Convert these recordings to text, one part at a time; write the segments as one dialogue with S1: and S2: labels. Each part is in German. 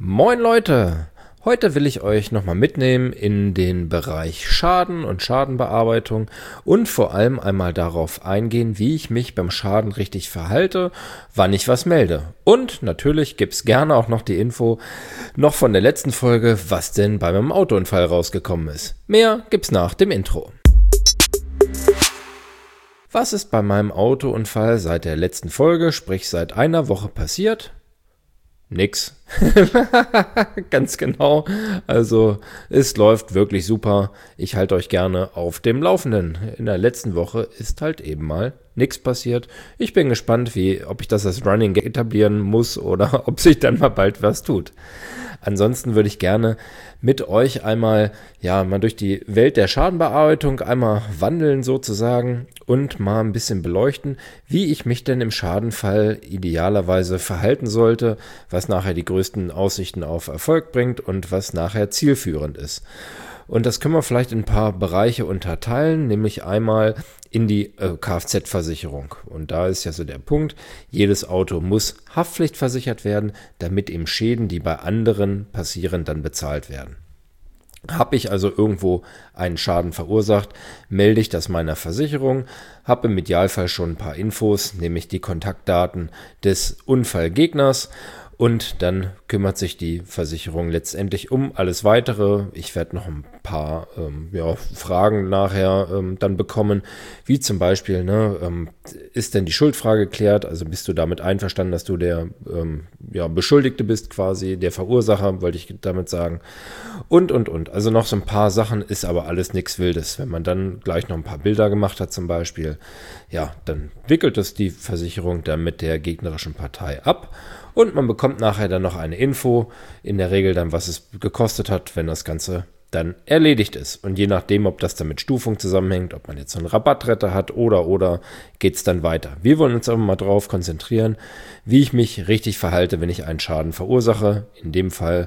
S1: Moin Leute! Heute will ich euch nochmal mitnehmen in den Bereich Schaden und Schadenbearbeitung und vor allem einmal darauf eingehen, wie ich mich beim Schaden richtig verhalte, wann ich was melde. Und natürlich gibt's gerne auch noch die Info noch von der letzten Folge, was denn bei meinem Autounfall rausgekommen ist. Mehr gibt's nach dem Intro. Was ist bei meinem Autounfall seit der letzten Folge, sprich seit einer Woche passiert? Nix. Ganz genau. Also es läuft wirklich super. Ich halte euch gerne auf dem Laufenden. In der letzten Woche ist halt eben mal nichts passiert. Ich bin gespannt, ob ich das als Running Gag etablieren muss oder ob sich dann mal bald was tut. Ansonsten würde ich gerne mit euch mal durch die Welt der Schadenbearbeitung einmal wandeln sozusagen und mal ein bisschen beleuchten, wie ich mich denn im Schadenfall idealerweise verhalten sollte, was nachher die größten Aussichten auf Erfolg bringt und was nachher zielführend ist. Und das können wir vielleicht in ein paar Bereiche unterteilen, nämlich einmal in die Kfz-Versicherung. Und da ist ja so der Punkt, jedes Auto muss haftpflichtversichert werden, damit eben Schäden, die bei anderen passieren, dann bezahlt werden. Habe ich also irgendwo einen Schaden verursacht, melde ich das meiner Versicherung, habe im Idealfall schon ein paar Infos, nämlich die Kontaktdaten des Unfallgegners. Und dann kümmert sich die Versicherung letztendlich um alles Weitere. Ich werde noch ein paar Fragen nachher dann bekommen, wie zum Beispiel, ist denn die Schuldfrage geklärt? Also bist du damit einverstanden, dass du der Beschuldigte bist quasi, der Verursacher, wollte ich damit sagen. Und. Also noch so ein paar Sachen, ist aber alles nichts Wildes. Wenn man dann gleich noch ein paar Bilder gemacht hat zum Beispiel, dann wickelt es die Versicherung dann mit der gegnerischen Partei ab. Und man bekommt nachher dann noch eine Info, in der Regel dann, was es gekostet hat, wenn das Ganze dann erledigt ist. Und je nachdem, ob das dann mit Stufung zusammenhängt, ob man jetzt so einen Rabattretter hat oder geht es dann weiter. Wir wollen uns aber mal darauf konzentrieren, wie ich mich richtig verhalte, wenn ich einen Schaden verursache. In dem Fall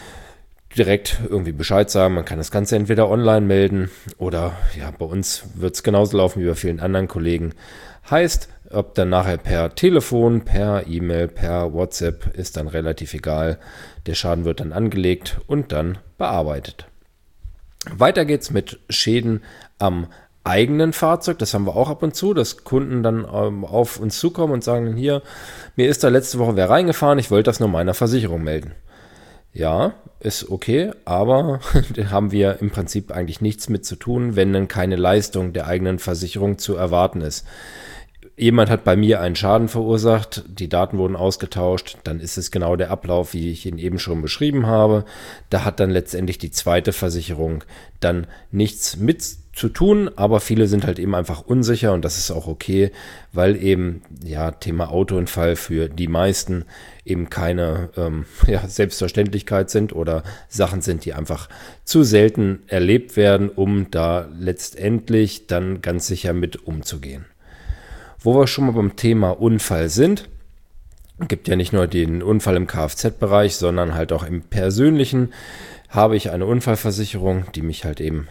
S1: direkt irgendwie Bescheid sagen. Man kann das Ganze entweder online melden oder bei uns wird es genauso laufen wie bei vielen anderen Kollegen. Heißt, ob dann nachher per Telefon, per E-Mail, per WhatsApp, ist dann relativ egal. Der Schaden wird dann angelegt und dann bearbeitet. Weiter geht's mit Schäden am eigenen Fahrzeug. Das haben wir auch ab und zu, dass Kunden dann auf uns zukommen und sagen, hier, mir ist da letzte Woche wer reingefahren, ich wollte das nur meiner Versicherung melden. Ja, ist okay, aber da haben wir im Prinzip eigentlich nichts mit zu tun, wenn dann keine Leistung der eigenen Versicherung zu erwarten ist. Jemand hat bei mir einen Schaden verursacht, die Daten wurden ausgetauscht, dann ist es genau der Ablauf, wie ich ihn eben schon beschrieben habe. Da hat dann letztendlich die zweite Versicherung dann nichts mit zu tun, aber viele sind halt eben einfach unsicher und das ist auch okay, weil eben Thema Autounfall für die meisten eben keine Selbstverständlichkeit sind oder Sachen sind, die einfach zu selten erlebt werden, um da letztendlich dann ganz sicher mit umzugehen. Wo wir schon mal beim Thema Unfall sind, gibt ja nicht nur den Unfall im Kfz-Bereich, sondern halt auch im Persönlichen habe ich eine Unfallversicherung, die mich halt eben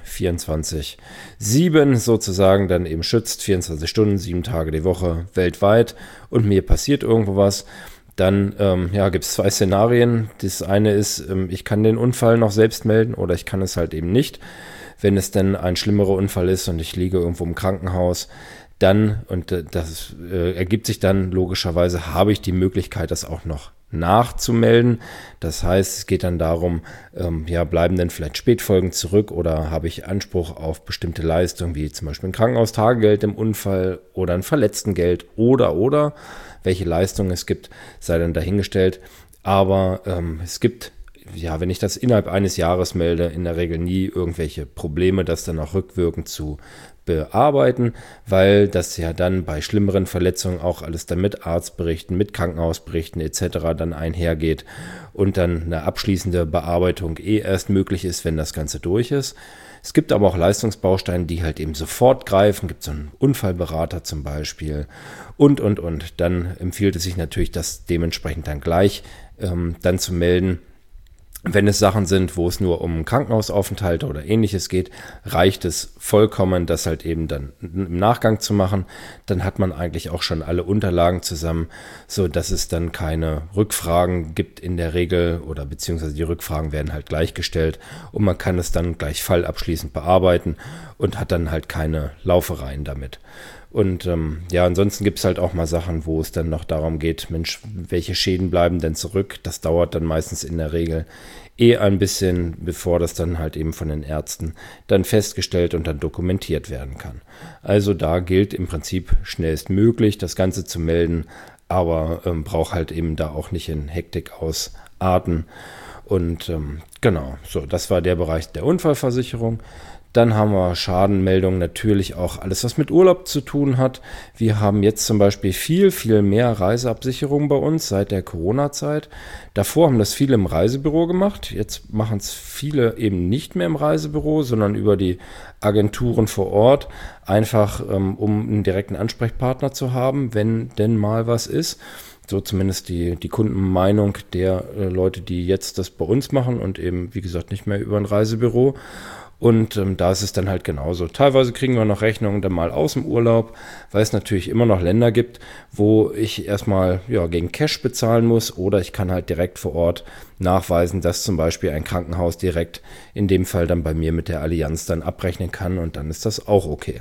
S1: 24/7 sozusagen dann eben schützt, 24 Stunden, 7 Tage die Woche weltweit und mir passiert irgendwo was. Dann gibt es 2 Szenarien. Das eine ist, ich kann den Unfall noch selbst melden oder ich kann es halt eben nicht. Wenn es denn ein schlimmerer Unfall ist und ich liege irgendwo im Krankenhaus, dann, und das ergibt sich dann logischerweise, habe ich die Möglichkeit, das auch noch nachzumelden. Das heißt, es geht dann darum, bleiben denn vielleicht Spätfolgen zurück oder habe ich Anspruch auf bestimmte Leistungen, wie zum Beispiel ein Krankenhaustagegeld im Unfall oder ein Verletztengeld oder welche Leistungen es gibt, sei dann dahingestellt. Aber es gibt, wenn ich das innerhalb eines Jahres melde, in der Regel nie irgendwelche Probleme, das dann auch rückwirkend zu bearbeiten, weil das ja dann bei schlimmeren Verletzungen auch alles dann mit Arztberichten, mit Krankenhausberichten etc. dann einhergeht und dann eine abschließende Bearbeitung erst möglich ist, wenn das Ganze durch ist. Es gibt aber auch Leistungsbausteine, die halt eben sofort greifen, gibt so einen Unfallberater zum Beispiel und. Dann empfiehlt es sich natürlich, das dementsprechend dann gleich dann zu melden. Wenn es Sachen sind, wo es nur um Krankenhausaufenthalte oder Ähnliches geht, reicht es vollkommen, das halt eben dann im Nachgang zu machen. Dann hat man eigentlich auch schon alle Unterlagen zusammen, so dass es dann keine Rückfragen gibt in der Regel oder beziehungsweise die Rückfragen werden halt gleichgestellt und man kann es dann gleich fallabschließend bearbeiten und hat dann halt keine Laufereien damit. Und ansonsten gibt es halt auch mal Sachen, wo es dann noch darum geht, Mensch, welche Schäden bleiben denn zurück? Das dauert dann meistens in der Regel ein bisschen, bevor das dann halt eben von den Ärzten dann festgestellt und dann dokumentiert werden kann. Also da gilt im Prinzip schnellstmöglich das Ganze zu melden, aber braucht halt eben da auch nicht in Hektik ausarten. Und genau, so, das war der Bereich der Unfallversicherung. Dann haben wir Schadenmeldungen, natürlich auch alles, was mit Urlaub zu tun hat. Wir haben jetzt zum Beispiel viel, viel mehr Reiseabsicherungen bei uns seit der Corona-Zeit. Davor haben das viele im Reisebüro gemacht. Jetzt machen es viele eben nicht mehr im Reisebüro, sondern über die Agenturen vor Ort. Einfach, um einen direkten Ansprechpartner zu haben, wenn denn mal was ist. So zumindest die Kundenmeinung der Leute, die jetzt das bei uns machen und eben, wie gesagt, nicht mehr über ein Reisebüro. Und da ist es dann halt genauso. Teilweise kriegen wir noch Rechnungen dann mal aus dem Urlaub, weil es natürlich immer noch Länder gibt, wo ich erstmal gegen Cash bezahlen muss oder ich kann halt direkt vor Ort nachweisen, dass zum Beispiel ein Krankenhaus direkt in dem Fall dann bei mir mit der Allianz dann abrechnen kann und dann ist das auch okay.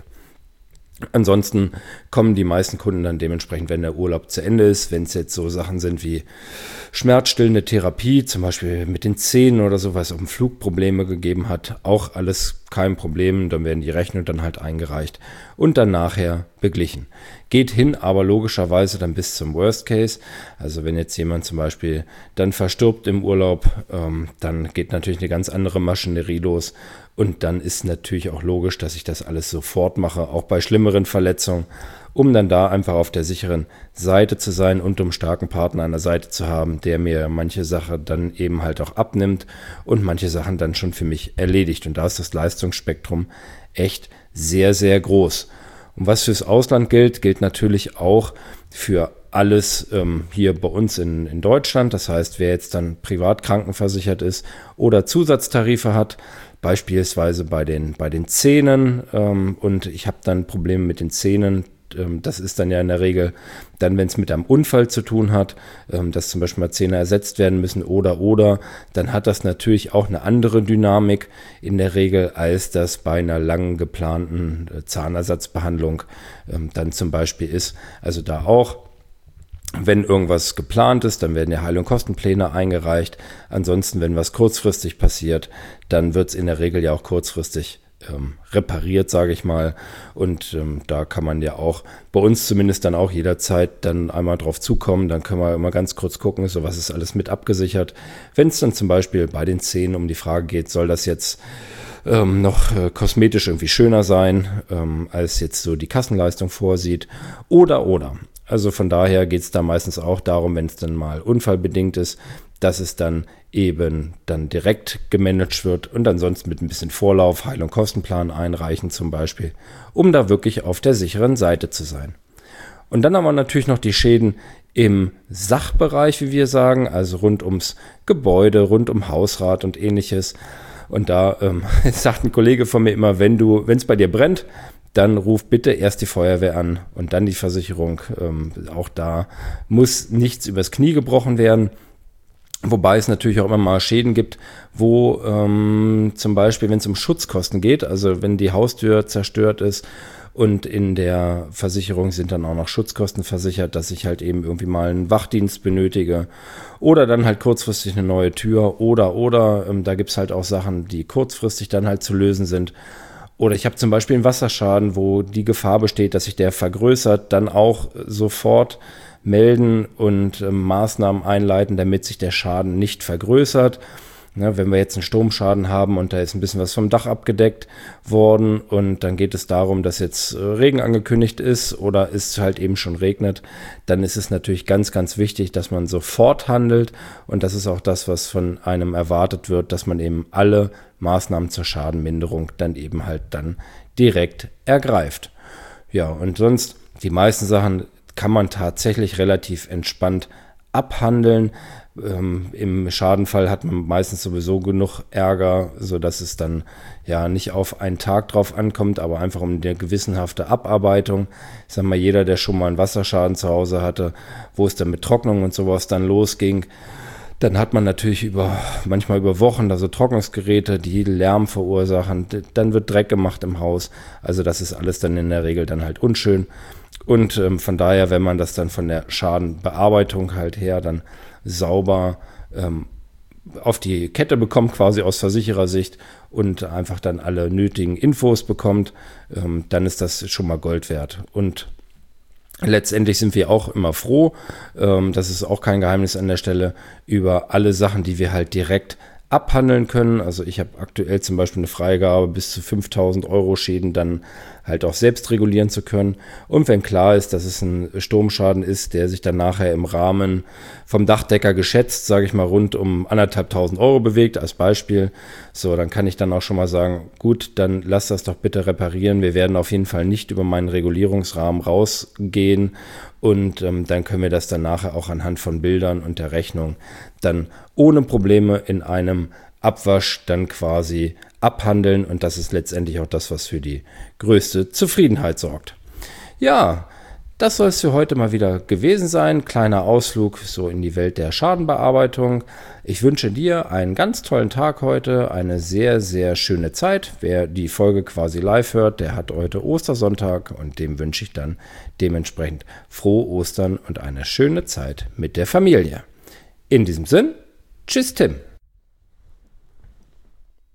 S1: Ansonsten kommen die meisten Kunden dann dementsprechend, wenn der Urlaub zu Ende ist, wenn es jetzt so Sachen sind wie schmerzstillende Therapie, zum Beispiel mit den Zähnen oder so, weil es auf dem Flug Probleme gegeben hat, auch alles kein Problem, dann werden die Rechnungen dann halt eingereicht und dann nachher beglichen. Geht hin, aber logischerweise dann bis zum Worst Case, also wenn jetzt jemand zum Beispiel dann verstirbt im Urlaub, dann geht natürlich eine ganz andere Maschinerie los und dann ist natürlich auch logisch, dass ich das alles sofort mache, auch bei schlimmeren Verletzungen, um dann da einfach auf der sicheren Seite zu sein und um einen starken Partner an der Seite zu haben, der mir manche Sache dann eben halt auch abnimmt und manche Sachen dann schon für mich erledigt. Und da ist das Leistungsspektrum echt sehr, sehr groß. Und was fürs Ausland gilt, gilt natürlich auch für alles hier bei uns in Deutschland. Das heißt, wer jetzt dann privat krankenversichert ist oder Zusatztarife hat, beispielsweise bei den Zähnen und ich habe dann Probleme mit den Zähnen. Das ist dann ja in der Regel dann, wenn es mit einem Unfall zu tun hat, dass zum Beispiel mal Zähne ersetzt werden müssen oder, dann hat das natürlich auch eine andere Dynamik in der Regel, als das bei einer lang geplanten Zahnersatzbehandlung dann zum Beispiel ist. Also da auch. Wenn irgendwas geplant ist, dann werden ja Heil- und Kostenpläne eingereicht. Ansonsten, wenn was kurzfristig passiert, dann wird es in der Regel ja auch kurzfristig repariert, sage ich mal. Und da kann man ja auch bei uns zumindest dann auch jederzeit dann einmal drauf zukommen. Dann können wir immer ganz kurz gucken, so was ist alles mit abgesichert. Wenn es dann zum Beispiel bei den Zähnen um die Frage geht, soll das jetzt noch kosmetisch irgendwie schöner sein, als jetzt so die Kassenleistung vorsieht oder. Also von daher geht es da meistens auch darum, wenn es dann mal unfallbedingt ist, dass es dann eben dann direkt gemanagt wird und ansonsten mit ein bisschen Vorlauf Heil- und Kostenplan einreichen zum Beispiel, um da wirklich auf der sicheren Seite zu sein. Und dann haben wir natürlich noch die Schäden im Sachbereich, wie wir sagen, also rund ums Gebäude, rund um Hausrat und ähnliches. Und da sagt ein Kollege von mir immer, wenn es bei dir brennt, dann ruf bitte erst die Feuerwehr an und dann die Versicherung. Auch da muss nichts übers Knie gebrochen werden. Wobei es natürlich auch immer mal Schäden gibt, wo zum Beispiel, wenn es um Schutzkosten geht, also wenn die Haustür zerstört ist und in der Versicherung sind dann auch noch Schutzkosten versichert, dass ich halt eben irgendwie mal einen Wachdienst benötige oder dann halt kurzfristig eine neue Tür oder da gibt es halt auch Sachen, die kurzfristig dann halt zu lösen sind. Oder ich habe zum Beispiel einen Wasserschaden, wo die Gefahr besteht, dass sich der vergrößert, dann auch sofort melden und Maßnahmen einleiten, damit sich der Schaden nicht vergrößert. Wenn wir jetzt einen Sturmschaden haben und da ist ein bisschen was vom Dach abgedeckt worden und dann geht es darum, dass jetzt Regen angekündigt ist oder es halt eben schon regnet, dann ist es natürlich ganz, ganz wichtig, dass man sofort handelt und das ist auch das, was von einem erwartet wird, dass man eben alle Maßnahmen zur Schadenminderung dann eben halt dann direkt ergreift. Ja, und sonst die meisten Sachen kann man tatsächlich relativ entspannt abhandeln. Im Schadenfall hat man meistens sowieso genug Ärger, sodass es dann ja nicht auf einen Tag drauf ankommt, aber einfach um eine gewissenhafte Abarbeitung. Ich sag mal, jeder, der schon mal einen Wasserschaden zu Hause hatte, wo es dann mit Trocknung und sowas dann losging, dann hat man natürlich manchmal über Wochen da so Trocknungsgeräte, die Lärm verursachen. Dann wird Dreck gemacht im Haus. Also das ist alles dann in der Regel dann halt unschön. Und von daher, wenn man das dann von der Schadenbearbeitung halt her dann sauber auf die Kette bekommt, quasi aus Versicherersicht und einfach dann alle nötigen Infos bekommt, dann ist das schon mal Gold wert. Und letztendlich sind wir auch immer froh, das ist auch kein Geheimnis an der Stelle, über alle Sachen, die wir halt direkt abhandeln können. Also ich habe aktuell zum Beispiel eine Freigabe, bis zu 5.000 Euro Schäden dann halt auch selbst regulieren zu können. Und wenn klar ist, dass es ein Sturmschaden ist, der sich dann nachher im Rahmen vom Dachdecker geschätzt, sage ich mal, rund um 1.500 Euro bewegt, als Beispiel, so, dann kann ich dann auch schon mal sagen, gut, dann lass das doch bitte reparieren. Wir werden auf jeden Fall nicht über meinen Regulierungsrahmen rausgehen. Und dann können wir das dann nachher auch anhand von Bildern und der Rechnung dann ohne Probleme in einem Abwasch dann quasi abhandeln. Und das ist letztendlich auch das, was für die größte Zufriedenheit sorgt. Ja, das soll es für heute mal wieder gewesen sein. Kleiner Ausflug so in die Welt der Schadenbearbeitung. Ich wünsche dir einen ganz tollen Tag heute, eine sehr, sehr schöne Zeit. Wer die Folge quasi live hört, der hat heute Ostersonntag und dem wünsche ich dann dementsprechend frohe Ostern und eine schöne Zeit mit der Familie. In diesem Sinn, tschüss Tim.